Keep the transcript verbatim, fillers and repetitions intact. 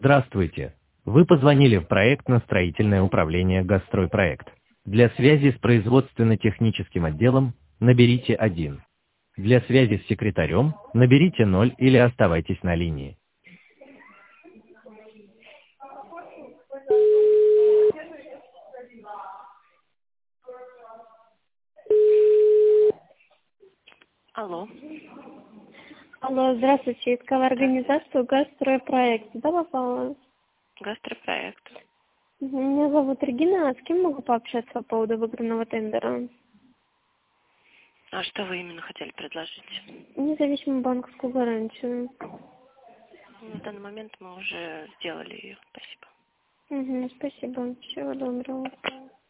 Здравствуйте. Вы позвонили в проектно-строительное управление «Газстройпроект». Для связи с производственно-техническим отделом наберите один. Для связи с секретарем наберите ноль или оставайтесь на линии. Алло. Алло, здравствуйте. Искала организацию «Газстройпроект». Да, попала? Гастропроект. Мгм. Меня зовут Регина. А с кем могу пообщаться по поводу выигранного тендера? А что вы именно хотели предложить? Независимую банковскую гарантию. На данный момент мы уже сделали ее. Спасибо. Угу, спасибо. Всего доброго.